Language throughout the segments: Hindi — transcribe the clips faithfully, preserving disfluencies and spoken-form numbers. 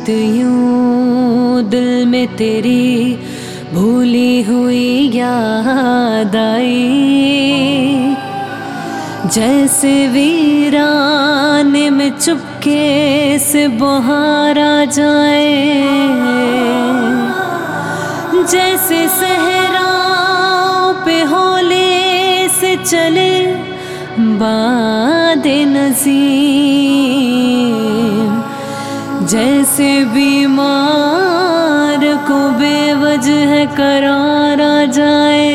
रात यूं दिल में तेरी भूली हुई याद आई, जैसे वीराने में चुपके से बहार आ जाए, जैसे सहराओं पे होले से चले बादे नसीम, जैसे बीमार को बेवजह करार आ जाए।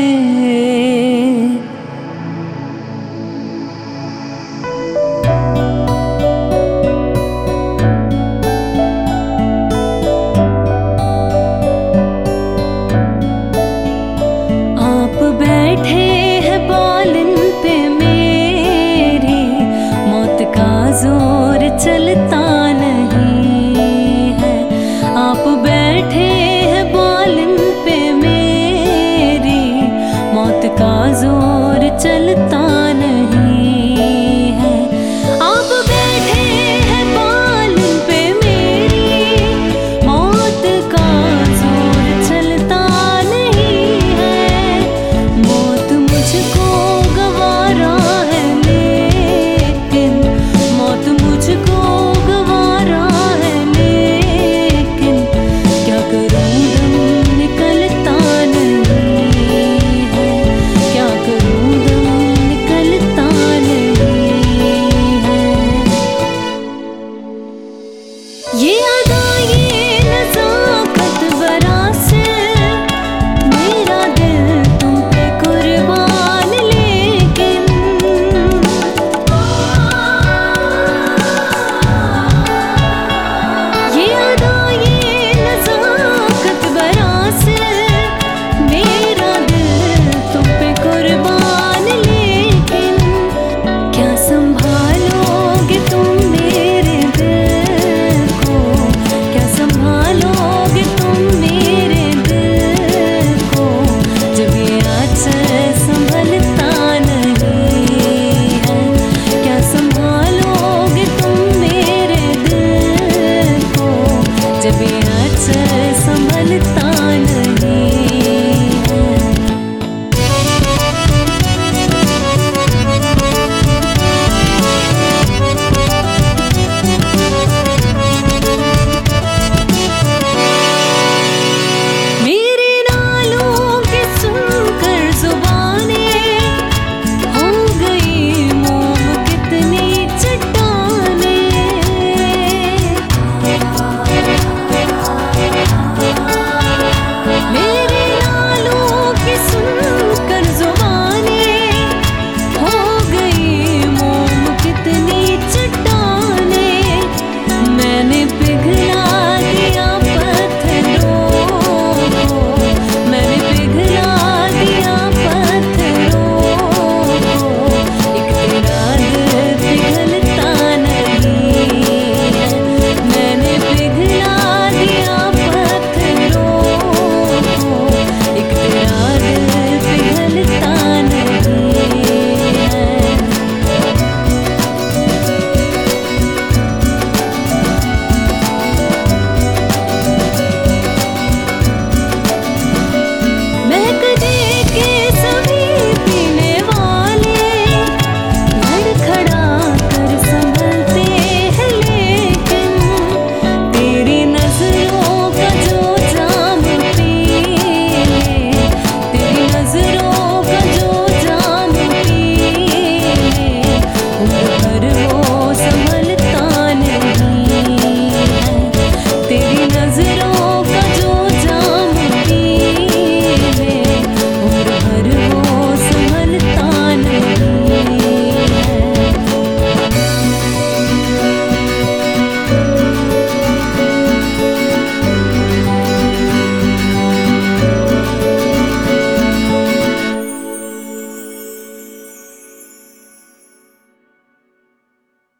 आप बैठे हैं बालन पे मेरी, मौत का जोर चलता नहीं है। आप बैठे हैं बालन पे मेरी, मौत का जोर चलता